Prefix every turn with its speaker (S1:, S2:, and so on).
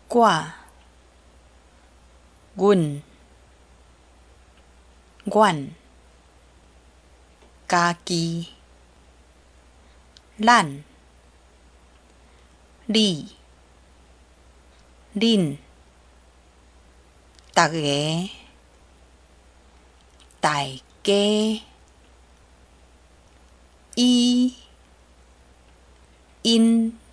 S1: 과, 군, 관, 까기, 란, 리, 린, 따게, 딸게, 이, 인,